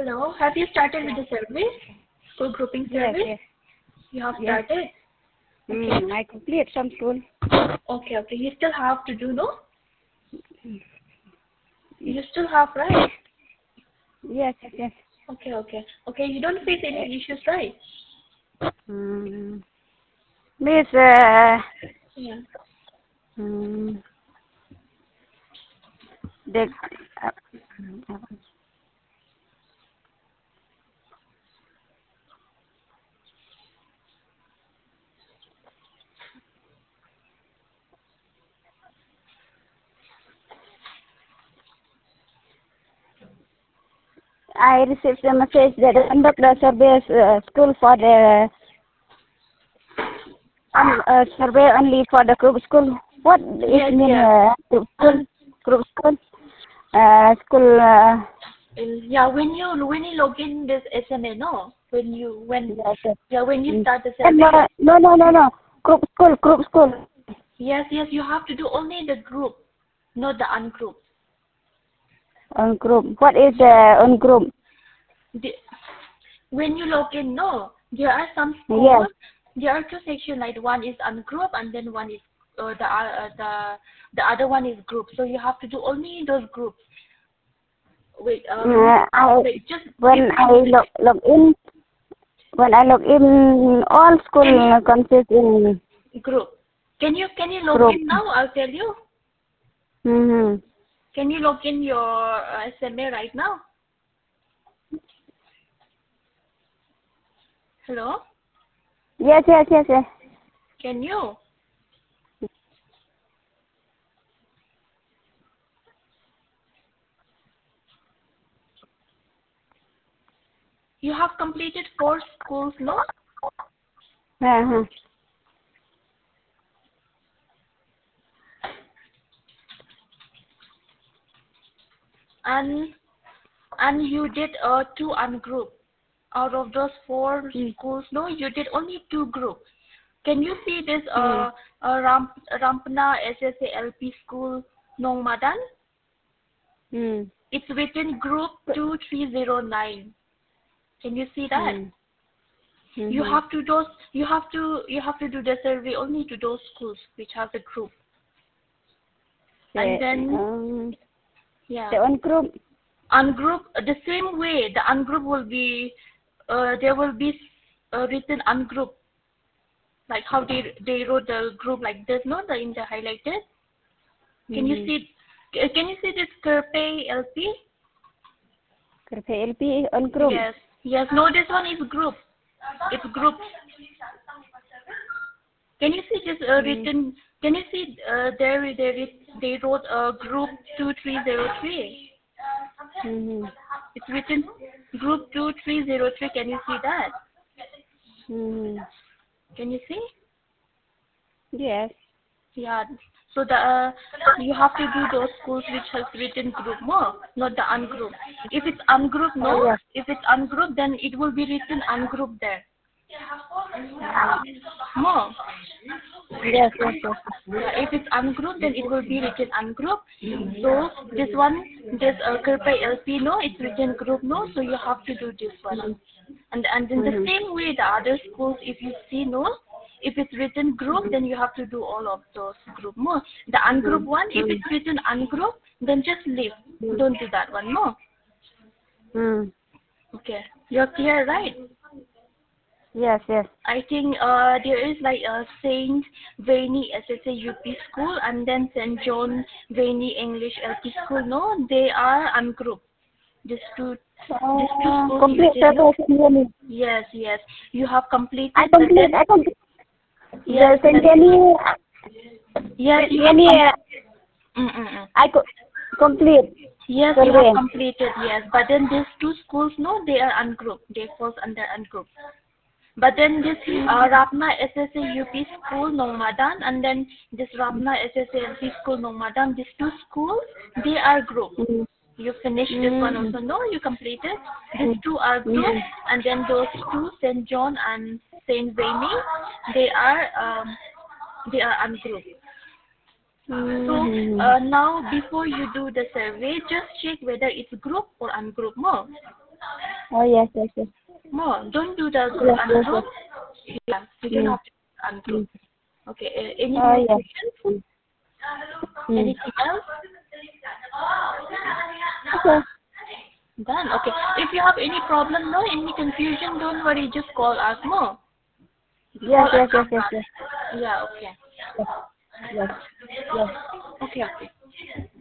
Hello. Have you started with the survey? School grouping Yes, survey? yes, You have yes. started? Okay. I complete some school. Okay, okay. You still have to do, no? You still have, right? Yes, yes, yes. Okay, okay. Okay, you don't face any issues, right? Miss, Yeah. the, uh, I received a message that conduct the survey school for the survey only for the group school. What is Yes, mean yes. group school? Group school? School. Yeah, when you log in this SMA, no? Yes, yes. When you start the And, survey, no, no, no, no. Group school, group school. yes, yes, you have to do only the group, not the ungroup. On group. What is on group? The, when you log in, no, there are some Yes. schools. There are two sections, like one is ungroup and then one is the other one is group. So you have to do only those groups. Wait, I wait, just give when me a I minute. log in, when I log in, all Can school consist in you group? Can you log group. in now? I'll tell you. Mm-hmm. Can you log in your SMA right now? Hello? Yes, yes, yes, yes. Can you? You have completed 4 schools, no? Uh-huh. And you did 2 ungroup. Out of those 4 schools, no, you did only 2 groups. Can you see this Rampana SSALP school Nong Madan? Mm. It's written group 2309. Can you see that? Mm-hmm. You have to do the survey only to those schools which have a group. And then yeah. The on group. Ungroup the same way. The ungroup will be there will be written ungroup, like how they wrote the group like this, no, in the highlighted. Can you see? Can you see this Kerpay LP? Kerpay LP on group. Yes, yes. No, this one is group. It's group. Can you see this written? Can you see they wrote group 2303? Mm-hmm. It's written group 2303. Can you see that? Mm-hmm. Can you see? Yes. Yeah. So you have to do those schools which has written group more, not the ungroup. If it's ungroup, no. Yes. If it's ungroup, then it will be written ungroup there. More. Yes, yes, yes. Yeah, if it's ungroup, then it will be written ungroup. So this Kerpay LP, no, it's written group, no. So you have to do this one. And in the same way, the other schools, if you see, no, if it's written group, then you have to do all of those group more. The ungroup one, if it's written ungroup, then just leave. Don't do that one more. Okay, you're clear, right? Yes, yes. I think there is like a Saint Vaini SSA UP school and then Saint John Vaini English LP school. No, they are ungrouped. These two schools you Complete did know. survey. Yes, yes. You have completed. I complete. Yes, The yes. You have any complete. Yes, you Survey. have completed. Yes, but then these 2 schools, no, they are ungrouped. They fall under ungroup. But then this Rapna SSA UP school Nongmadan and then this Rapna SSA LP school Nongmadan, these 2 schools, they are grouped. You finished this one also, no? You completed. These 2 are grouped, and then those 2, Saint John and Saint Vaini, they are ungrouped. So now before you do the survey, just check whether it's group or ungroup more. Oh, yes, yes, yes. No, don't do the Yes, yes, yes. ungroup. Yeah, you can Mm. opt ungroup. Mm. Okay. Any Oh, more yes. questions? Mm. Anything else? Okay. Done. Okay. If you have any problem, no, any confusion, don't worry. Just call us. No. Yes, Call us yes, yes, yes, after. yes. Yeah. Okay. Yes, yes, yes. Okay. Okay.